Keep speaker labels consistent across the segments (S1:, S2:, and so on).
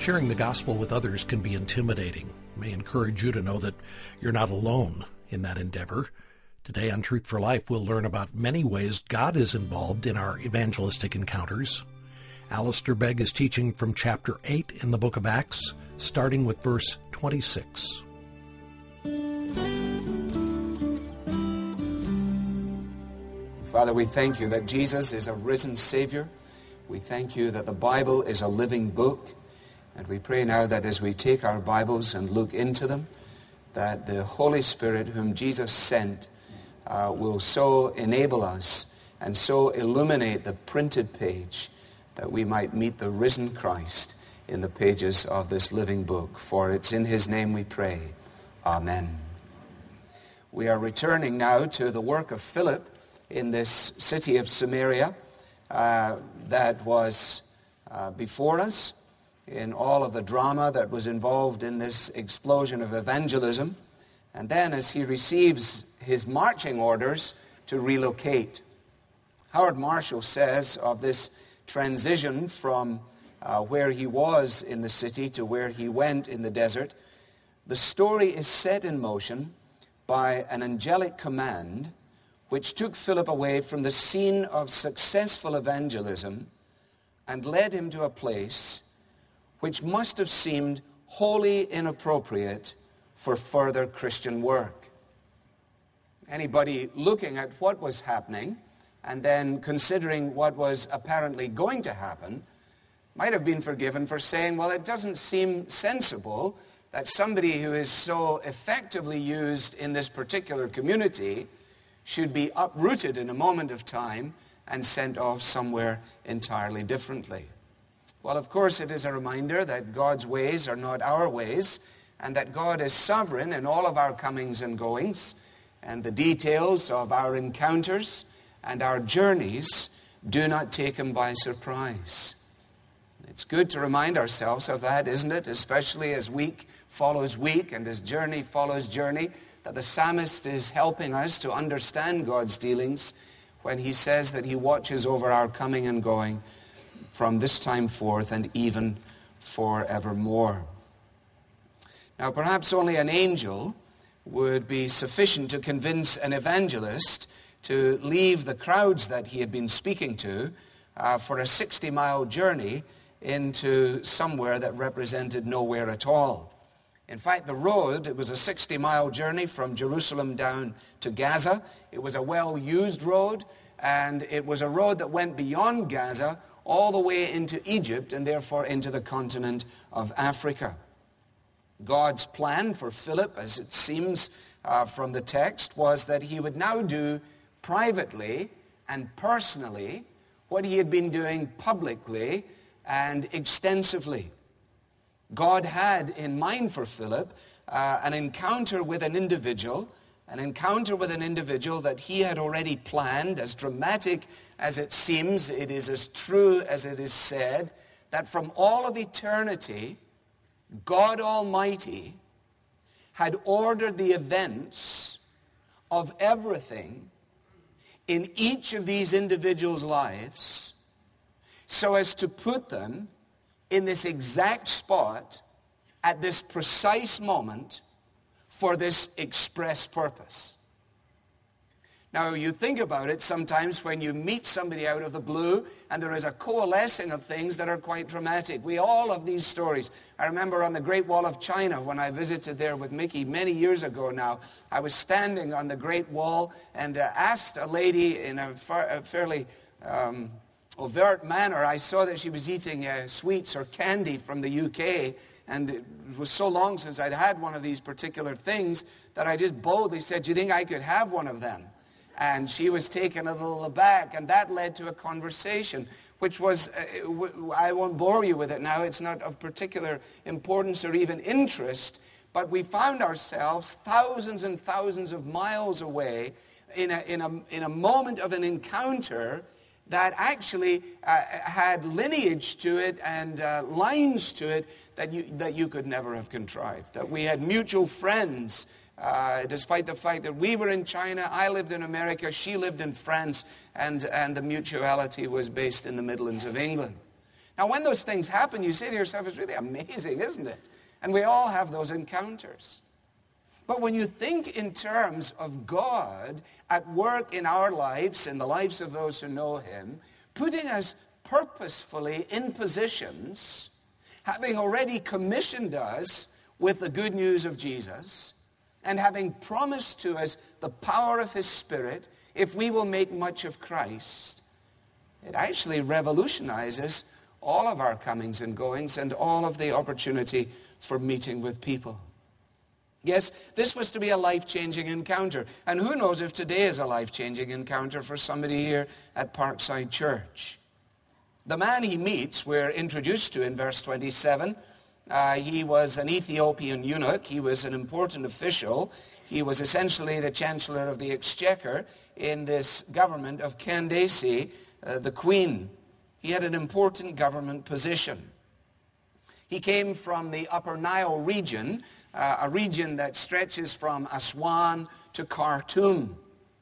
S1: Sharing the gospel with others can be intimidating. It may encourage you to know that you're not alone in that endeavor. Today on Truth for Life, we'll learn about many ways God is involved in our evangelistic encounters. Alistair Begg is teaching from chapter 8 in the book of Acts, starting with verse 26.
S2: Father, we thank you that Jesus is a risen Savior. We thank you that the Bible is a living book. And we pray now that as we take our Bibles and look into them, that the Holy Spirit whom Jesus sent will so enable us and so illuminate the printed page that we might meet the risen Christ in the pages of this living book. For it's in his name we pray. Amen. We are returning now to the work of Philip in this city of Samaria that was before us in all of the drama that was involved in this explosion of evangelism. And then as he receives his marching orders to relocate. Howard Marshall says of this transition from where he was in the city to where he went in the desert, the story is set in motion by an angelic command which took Philip away from the scene of successful evangelism and led him to a place which must have seemed wholly inappropriate for further Christian work. Anybody looking at what was happening and then considering what was apparently going to happen might have been forgiven for saying, well, it doesn't seem sensible that somebody who is so effectively used in this particular community should be uprooted in a moment of time and sent off somewhere entirely differently. Well, of course, it is a reminder that God's ways are not our ways, and that God is sovereign in all of our comings and goings, and the details of our encounters and our journeys do not take him by surprise. It's good to remind ourselves of that, isn't it? Especially as week follows week and as journey follows journey, that the psalmist is helping us to understand God's dealings when he says that he watches over our coming and going from this time forth and even forevermore. Now, perhaps only an angel would be sufficient to convince an evangelist to leave the crowds that he had been speaking to for a 60-mile journey into somewhere that represented nowhere at all. In fact, the road, it was a 60-mile journey from Jerusalem down to Gaza. It was a well-used road, and it was a road that went beyond Gaza all the way into Egypt and therefore into the continent of Africa. God's plan for Philip, as it seems from the text, was that he would now do privately and personally what he had been doing publicly and extensively. God had in mind for Philip an encounter with an individual that he had already planned. As dramatic as it seems, it is as true as it is said, that from all of eternity, God Almighty had ordered the events of everything in each of these individuals' lives so as to put them in this exact spot at this precise moment for this express purpose. Now, you think about it sometimes when you meet somebody out of the blue and there is a coalescing of things that are quite dramatic. We all have these stories. I remember on the Great Wall of China when I visited there with Mickey many years ago now. I was standing on the Great Wall and asked a lady in a fairly overt manner. I saw that she was eating sweets or candy from the UK, and it was so long since I'd had one of these particular things that I just boldly said, "Do you think I could have one of them?" And she was taken a little aback, and that led to a conversation, which was, I won't bore you with it now, it's not of particular importance or even interest, but we found ourselves thousands and thousands of miles away in a moment of an encounter that actually had lineage to it and lines to it that you could never have contrived. That we had mutual friends, despite the fact that we were in China, I lived in America, she lived in France, and the mutuality was based in the Midlands of England. Now, when those things happen, you say to yourself, it's really amazing, isn't it? And we all have those encounters. But when you think in terms of God at work in our lives, in the lives of those who know him, putting us purposefully in positions, having already commissioned us with the good news of Jesus, and having promised to us the power of his Spirit, if we will make much of Christ, it actually revolutionizes all of our comings and goings and all of the opportunity for meeting with people. Yes, this was to be a life-changing encounter. And who knows if today is a life-changing encounter for somebody here at Parkside Church. The man he meets, we're introduced to in verse 27. He was an Ethiopian eunuch. He was an important official. He was essentially the Chancellor of the Exchequer in this government of Candace, the Queen. He had an important government position. He came from the Upper Nile region, a region that stretches from Aswan to Khartoum.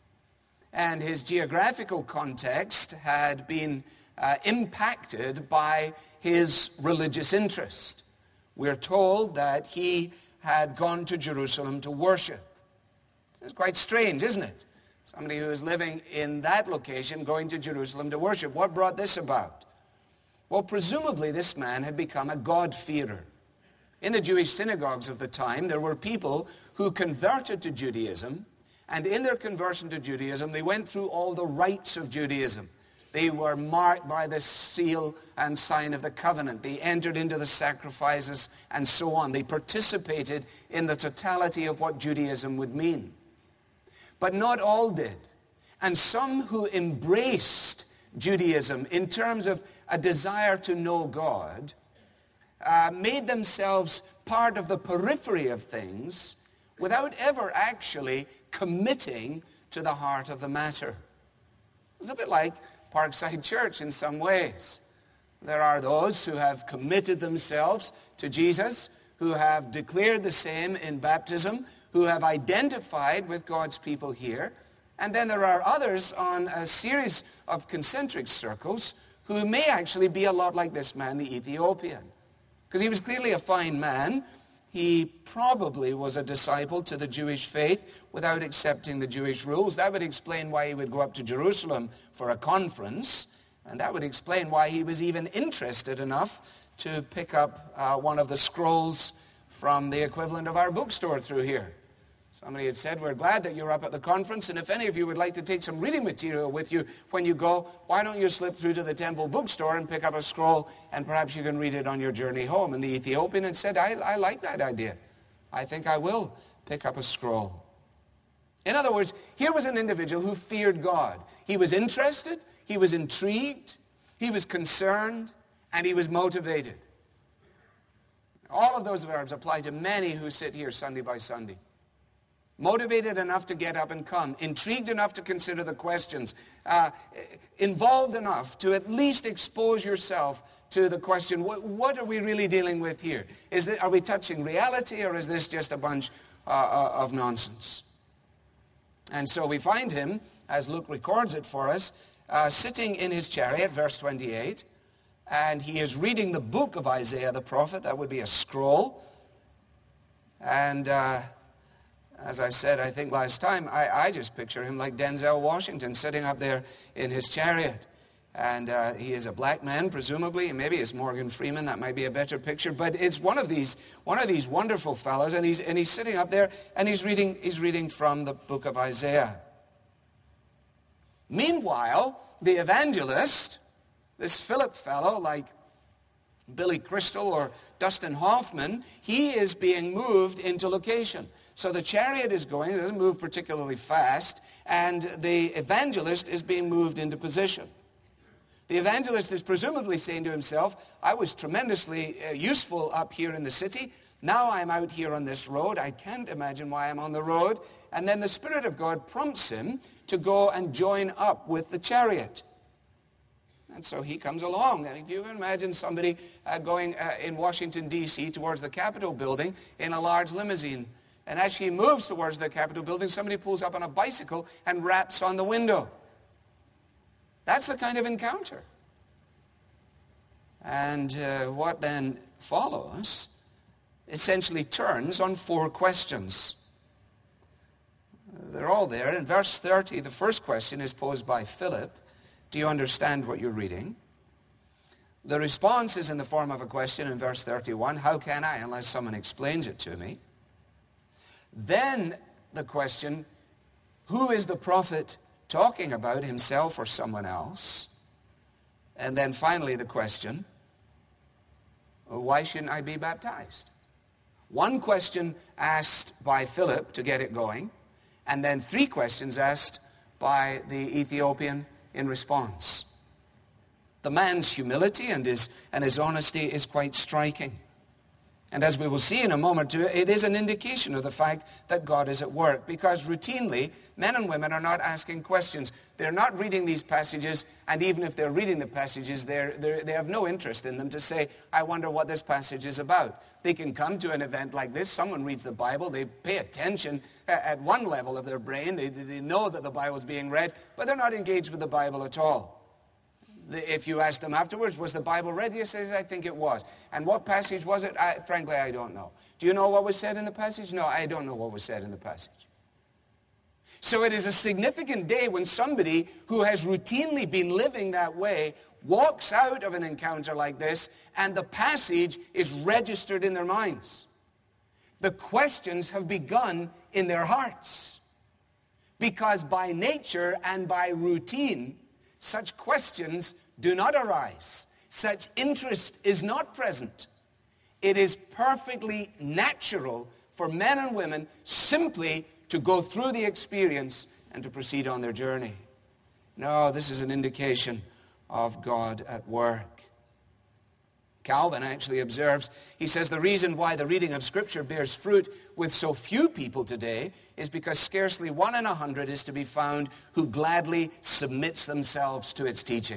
S2: And his geographical context had been impacted by his religious interest. We're told that he had gone to Jerusalem to worship. It's quite strange, isn't it? Somebody who is living in that location going to Jerusalem to worship. What brought this about? Well, presumably this man had become a God-fearer. In the Jewish synagogues of the time, there were people who converted to Judaism, and in their conversion to Judaism, they went through all the rites of Judaism. They were marked by the seal and sign of the covenant. They entered into the sacrifices and so on. They participated in the totality of what Judaism would mean. But not all did. And some who embraced Judaism in terms of a desire to know God made themselves part of the periphery of things without ever actually committing to the heart of the matter. It's a bit like Parkside Church in some ways. There are those who have committed themselves to Jesus, who have declared the same in baptism, who have identified with God's people here. And then there are others on a series of concentric circles who may actually be a lot like this man, the Ethiopian. Because he was clearly a fine man. He probably was a disciple to the Jewish faith without accepting the Jewish rules. That would explain why he would go up to Jerusalem for a conference. And that would explain why he was even interested enough to pick up one of the scrolls from the equivalent of our bookstore through here. Somebody had said, we're glad that you're up at the conference, and if any of you would like to take some reading material with you when you go, why don't you slip through to the temple bookstore and pick up a scroll, and perhaps you can read it on your journey home. And the Ethiopian had said, I like that idea. I think I will pick up a scroll. In other words, here was an individual who feared God. He was interested, he was intrigued, he was concerned, and he was motivated. All of those verbs apply to many who sit here Sunday by Sunday. Motivated enough to get up and come, intrigued enough to consider the questions, involved enough to at least expose yourself to the question, what are we really dealing with here? Are we touching reality, or is this just a bunch of nonsense? And so we find him, as Luke records it for us, sitting in his chariot, verse 28, and he is reading the book of Isaiah the prophet. That would be a scroll. And as I said, I think last time, I just picture him like Denzel Washington sitting up there in his chariot. And he is a black man, presumably, and maybe it's Morgan Freeman. That might be a better picture. But it's one of these wonderful fellows, and he's sitting up there, and he's reading from the book of Isaiah. Meanwhile, the evangelist, this Philip fellow, like Billy Crystal or Dustin Hoffman, he is being moved into location. So the chariot is going, it doesn't move particularly fast, and the evangelist is being moved into position. The evangelist is presumably saying to himself, I was tremendously useful up here in the city. Now I'm out here on this road. I can't imagine why I'm on the road. And then the Spirit of God prompts him to go and join up with the chariot. And so he comes along. And if you can imagine somebody going in Washington, D.C. towards the Capitol building in a large limousine. And as she moves towards the Capitol building, somebody pulls up on a bicycle and raps on the window. That's the kind of encounter. And what then follows essentially turns on 4 questions. They're all there. In verse 30, the first question is posed by Philip. Do you understand what you're reading? The response is in the form of a question in verse 31. How can I unless someone explains it to me? Then the question, who is the prophet talking about, himself or someone else? And then finally the question, why shouldn't I be baptized? One question asked by Philip to get it going, and then 3 questions asked by the Ethiopian in response. The man's humility and his honesty is quite striking. And as we will see in a moment, it is an indication of the fact that God is at work, because routinely, men and women are not asking questions. They're not reading these passages, and even if they're reading the passages, they have no interest in them to say, I wonder what this passage is about. They can come to an event like this, someone reads the Bible, they pay attention at one level of their brain, they know that the Bible is being read, but they're not engaged with the Bible at all. If you ask them afterwards, was the Bible read? He says, I think it was. And what passage was it? Frankly, I don't know. Do you know what was said in the passage? No, I don't know what was said in the passage. So it is a significant day when somebody who has routinely been living that way walks out of an encounter like this, and the passage is registered in their minds. The questions have begun in their hearts, because by nature and by routine, such questions do not arise. Such interest is not present. It is perfectly natural for men and women simply to go through the experience and to proceed on their journey. No, this is an indication of God at work. Calvin actually observes, he says, the reason why the reading of Scripture bears fruit with so few people today is because scarcely 1 in 100 is to be found who gladly submits themselves to its teaching.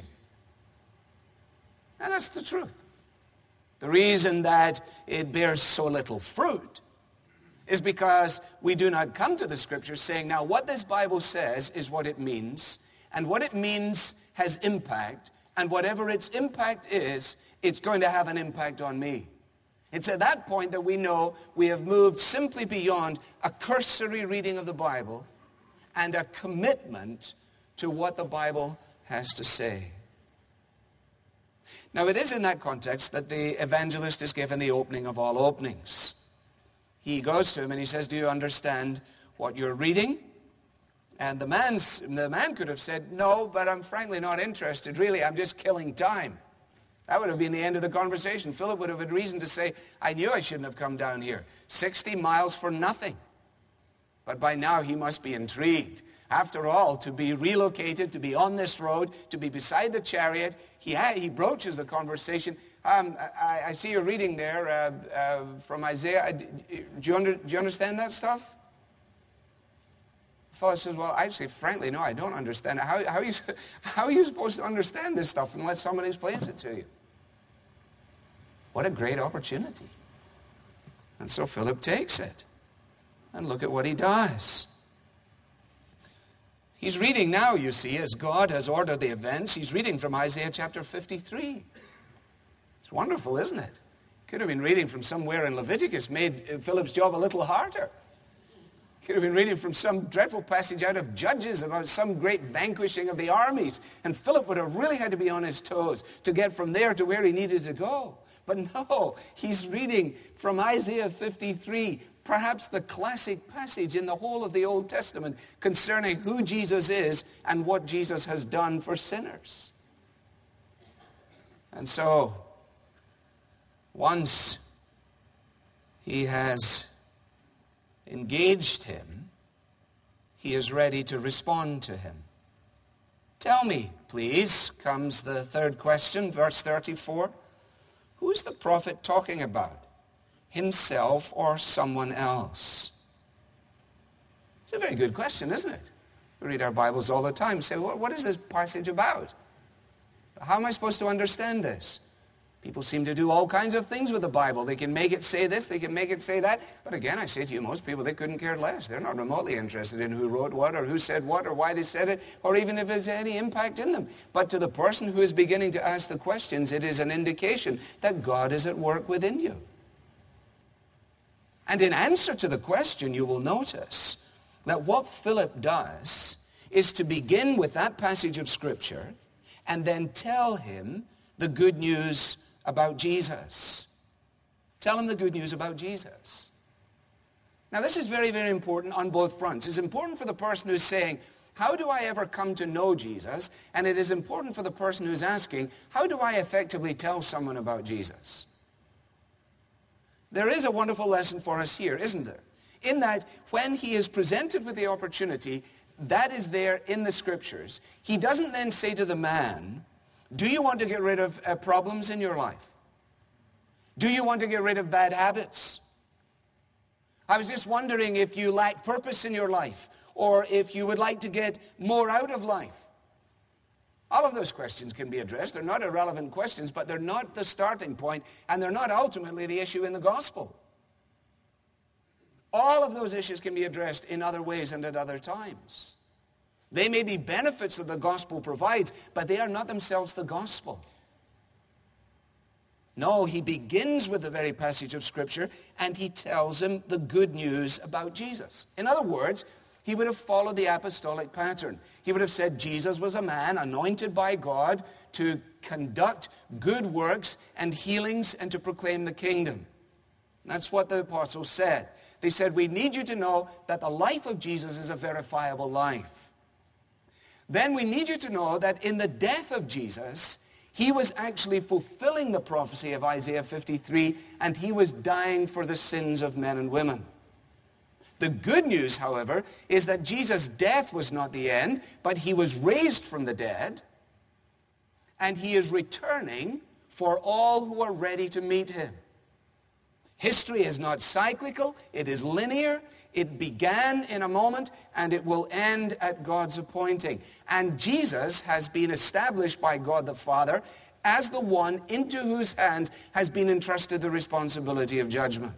S2: And that's the truth. The reason that it bears so little fruit is because we do not come to the Scriptures saying, now what this Bible says is what it means, and what it means has impact, and whatever its impact is, it's going to have an impact on me. It's at that point that we know we have moved simply beyond a cursory reading of the Bible and a commitment to what the Bible has to say. Now, it is in that context that the evangelist is given the opening of all openings. He goes to him and he says, do you understand what you're reading? And the man could have said, no, but I'm frankly not interested. Really, I'm just killing time. That would have been the end of the conversation. Philip would have had reason to say, I knew I shouldn't have come down here. 60 miles for nothing. But by now he must be intrigued. After all, to be relocated, to be on this road, to be beside the chariot, he broaches the conversation. I see you're reading there from Isaiah. Do you understand that stuff? The fellow says, well, actually, frankly, no, I don't understand it. How are you supposed to understand this stuff unless someone explains it to you? What a great opportunity. And so Philip takes it. And look at what he does. He's reading now, you see, as God has ordered the events. He's reading from Isaiah chapter 53. It's wonderful, isn't it? Could have been reading from somewhere in Leviticus, made Philip's job a little harder. Could have been reading from some dreadful passage out of Judges about some great vanquishing of the armies. And Philip would have really had to be on his toes to get from there to where he needed to go. But no, he's reading from Isaiah 53, perhaps the classic passage in the whole of the Old Testament concerning who Jesus is and what Jesus has done for sinners. And so, once he has engaged him, he is ready to respond to him. Tell me, please, comes the third question, verse 34. Who is the prophet talking about? Himself or someone else? It's a very good question, isn't it? We read our Bibles all the time. Say, what is this passage about? How am I supposed to understand this? People seem to do all kinds of things with the Bible. They can make it say this, they can make it say that. But again, I say to you, most people, they couldn't care less. They're not remotely interested in who wrote what or who said what or why they said it or even if it's any impact in them. But to the person who is beginning to ask the questions, it is an indication that God is at work within you. And in answer to the question, you will notice that what Philip does is to begin with that passage of Scripture and then tell him the good news about Jesus. Tell him the good news about Jesus. Now this is very, very important on both fronts. It's important for the person who's saying, how do I ever come to know Jesus? And it is important for the person who's asking, how do I effectively tell someone about Jesus? There is a wonderful lesson for us here, isn't there? In that when he is presented with the opportunity, that is there in the Scriptures. He doesn't then say to the man, do you want to get rid of problems in your life? Do you want to get rid of bad habits? I was just wondering if you lack purpose in your life or if you would like to get more out of life. All of those questions can be addressed. They're not irrelevant questions, but they're not the starting point, and they're not ultimately the issue in the gospel. All of those issues can be addressed in other ways and at other times. They may be benefits that the gospel provides, but they are not themselves the gospel. No, he begins with the very passage of Scripture, and he tells him the good news about Jesus. In other words, he would have followed the apostolic pattern. He would have said Jesus was a man anointed by God to conduct good works and healings and to proclaim the kingdom. That's what the apostles said. They said, we need you to know that the life of Jesus is a verifiable life. Then we need you to know that in the death of Jesus, he was actually fulfilling the prophecy of Isaiah 53, and he was dying for the sins of men and women. The good news, however, is that Jesus' death was not the end, but he was raised from the dead, and he is returning for all who are ready to meet him. History is not cyclical, it is linear. It began in a moment and it will end at God's appointing. And Jesus has been established by God the Father as the one into whose hands has been entrusted the responsibility of judgment.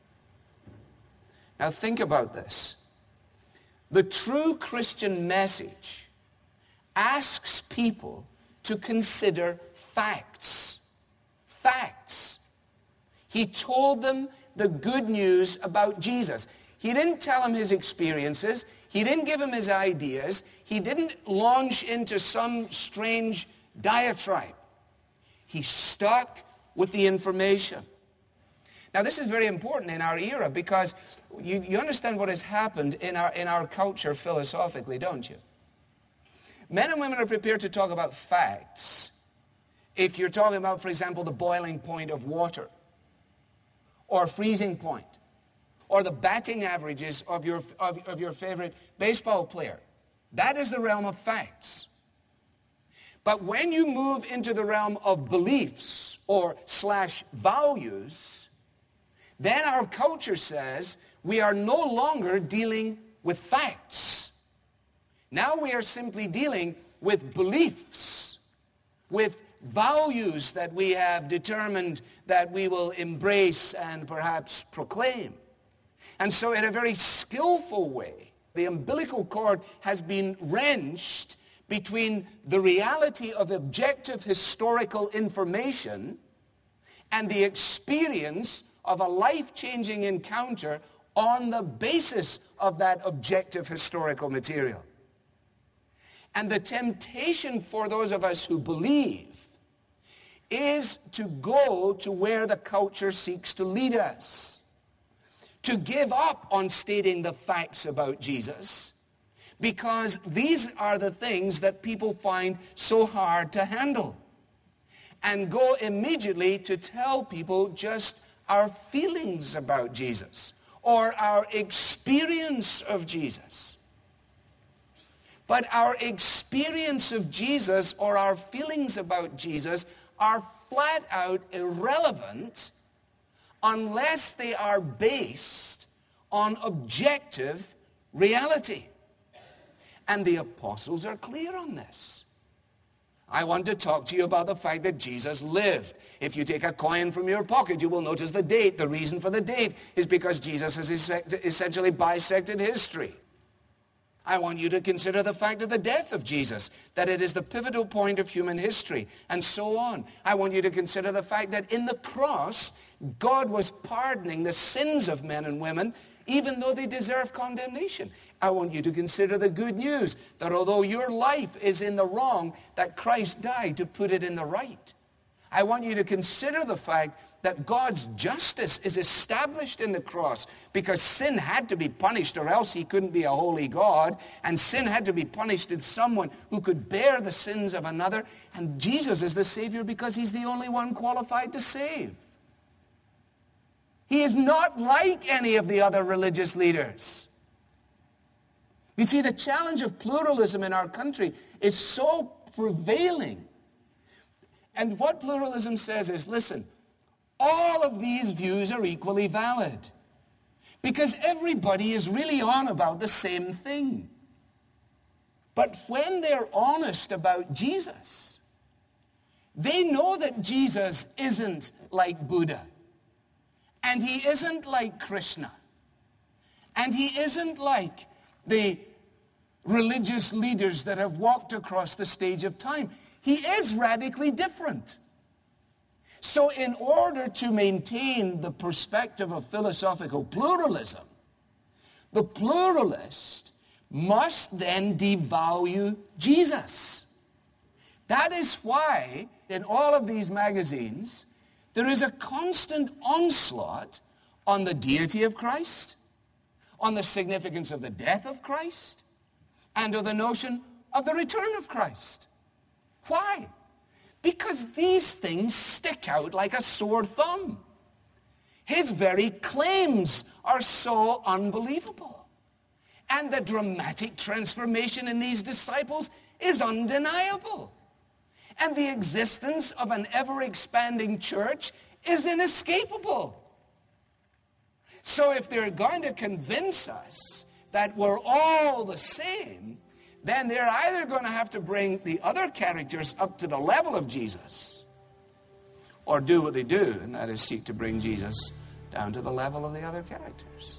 S2: Now think about this. The true Christian message asks people to consider facts. Facts. He told them the good news about Jesus. He didn't tell them his experiences. He didn't give them his ideas. He didn't launch into some strange diatribe. He stuck with the information. Now this is very important in our era because you understand what has happened in our culture philosophically, don't you? Men and women are prepared to talk about facts if you're talking about, for example, the boiling point of water, or freezing point, or the batting averages of your favorite baseball player. That is the realm of facts. But when you move into the realm of beliefs or / values, then our culture says we are no longer dealing with facts. Now we are simply dealing with beliefs, with values that we have determined that we will embrace and perhaps proclaim. And so in a very skillful way, the umbilical cord has been wrenched between the reality of objective historical information and the experience of a life-changing encounter on the basis of that objective historical material. And the temptation for those of us who believe is to go to where the culture seeks to lead us, to give up on stating the facts about Jesus, because these are the things that people find so hard to handle, and go immediately to tell people just our feelings about Jesus or our experience of Jesus. But our experience of Jesus or our feelings about Jesus are flat out irrelevant unless they are based on objective reality. And the apostles are clear on this. I want to talk to you about the fact that Jesus lived. If you take a coin from your pocket, you will notice the date. The reason for the date is because Jesus has essentially bisected history. I want you to consider the fact of the death of Jesus, that it is the pivotal point of human history, and so on. I want you to consider the fact that in the cross, God was pardoning the sins of men and women, even though they deserve condemnation. I want you to consider the good news, that although your life is in the wrong, that Christ died to put it in the right. I want you to consider the fact that God's justice is established in the cross, because sin had to be punished or else he couldn't be a holy God, and sin had to be punished in someone who could bear the sins of another, and Jesus is the Savior because he's the only one qualified to save. He is not like any of the other religious leaders. You see, the challenge of pluralism in our country is so prevailing. And what pluralism says is, listen, all of these views are equally valid, because everybody is really on about the same thing. But when they're honest about Jesus, they know that Jesus isn't like Buddha, and he isn't like Krishna, and he isn't like the religious leaders that have walked across the stage of time. He is radically different. So in order to maintain the perspective of philosophical pluralism, the pluralist must then devalue Jesus. That is why in all of these magazines, there is a constant onslaught on the deity of Christ, on the significance of the death of Christ, and of the notion of the return of Christ. Why? Because these things stick out like a sore thumb. His very claims are so unbelievable. And the dramatic transformation in these disciples is undeniable. And the existence of an ever-expanding church is inescapable. So if they're going to convince us that we're all the same, then they're either going to have to bring the other characters up to the level of Jesus, or do what they do, and that is seek to bring Jesus down to the level of the other characters.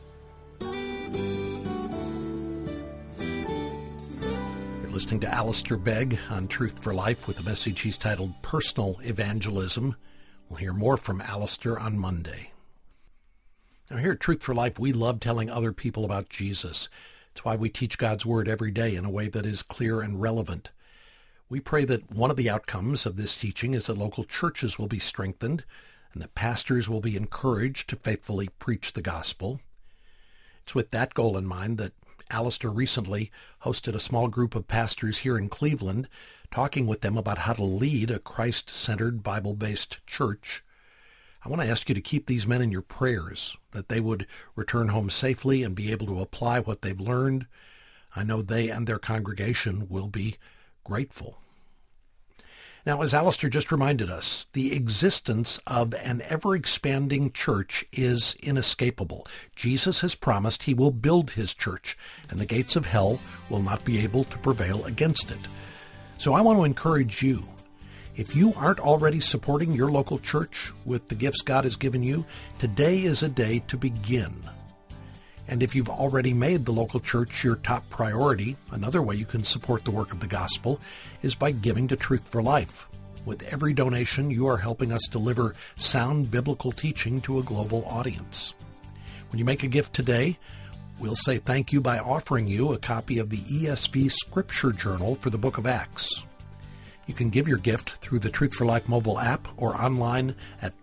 S1: You're listening to Alistair Begg on Truth for Life with a message he's titled Personal Evangelism. We'll hear more from Alistair on Monday. Now here at Truth for Life, we love telling other people about Jesus. It's why we teach God's Word every day in a way that is clear and relevant. We pray that one of the outcomes of this teaching is that local churches will be strengthened and that pastors will be encouraged to faithfully preach the gospel. It's with that goal in mind that Alistair recently hosted a small group of pastors here in Cleveland, talking with them about how to lead a Christ-centered, Bible-based church. I want to ask you to keep these men in your prayers, that they would return home safely and be able to apply what they've learned. I know they and their congregation will be grateful. Now, as Alistair just reminded us, the existence of an ever-expanding church is inescapable. Jesus has promised he will build his church, and the gates of hell will not be able to prevail against it. So I want to encourage you. If you aren't already supporting your local church with the gifts God has given you, today is a day to begin. And if you've already made the local church your top priority, another way you can support the work of the gospel is by giving to Truth for Life. With every donation, you are helping us deliver sound biblical teaching to a global audience. When you make a gift today, we'll say thank you by offering you a copy of the ESV Scripture Journal for the Book of Acts. You can give your gift through the Truth for Life mobile app or online at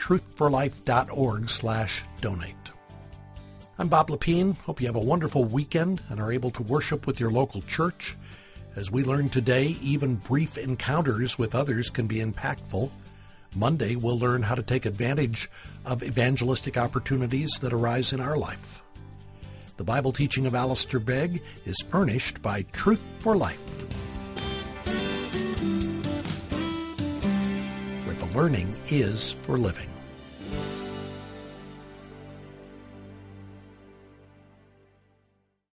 S1: truthforlife.org/donate. I'm Bob Lepine. Hope you have a wonderful weekend and are able to worship with your local church. As we learned today, even brief encounters with others can be impactful. Monday, we'll learn how to take advantage of evangelistic opportunities that arise in our life. The Bible teaching of Alistair Begg is furnished by Truth for Life, where the learning is for living.